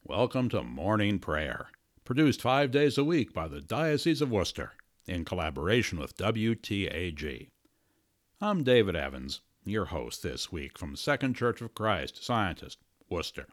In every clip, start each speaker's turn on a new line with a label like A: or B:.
A: Welcome to Morning Prayer, produced 5 days a week by the Diocese of Worcester, in collaboration with WTAG. I'm David Evans, your host this week from Second Church of Christ, Scientist, Worcester.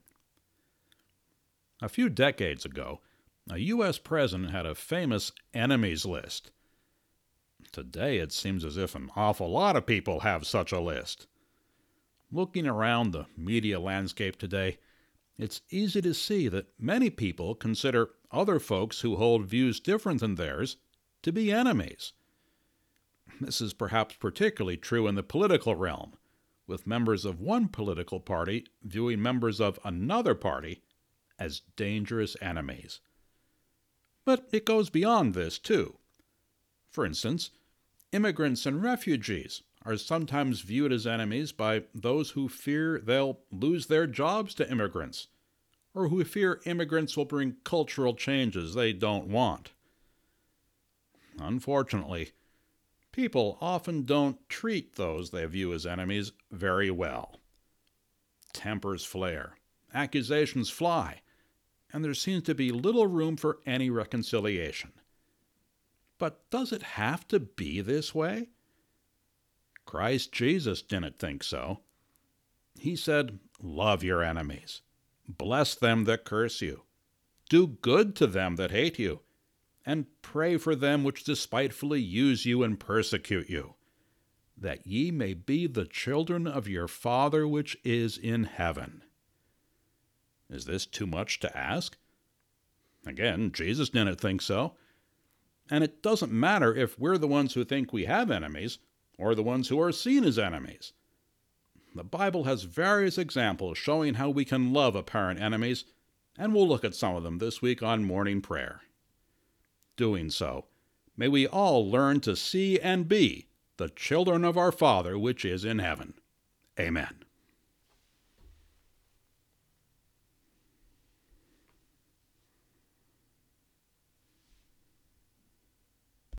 A: A few decades ago, a U.S. president had a famous enemies list. Today it seems as if an awful lot of people have such a list. Looking around the media landscape today, it's easy to see that many people consider other folks who hold views different than theirs to be enemies. This is perhaps particularly true in the political realm, with members of one political party viewing members of another party as dangerous enemies. But it goes beyond this, too. For instance, immigrants and refugees are sometimes viewed as enemies by those who fear they'll lose their jobs to immigrants, or who fear immigrants will bring cultural changes they don't want. Unfortunately, people often don't treat those they view as enemies very well. Tempers flare, accusations fly, and there seems to be little room for any reconciliation. But does it have to be this way? Christ Jesus didn't think so. He said, "Love your enemies. Bless them that curse you. Do good to them that hate you. And pray for them which despitefully use you and persecute you, that ye may be the children of your Father which is in heaven." Is this too much to ask? Again, Jesus didn't think so. And it doesn't matter if we're the ones who think we have enemies, or the ones who are seen as enemies. The Bible has various examples showing how we can love apparent enemies, and we'll look at some of them this week on Morning Prayer. Doing so, may we all learn to see and be the children of our Father which is in heaven. Amen.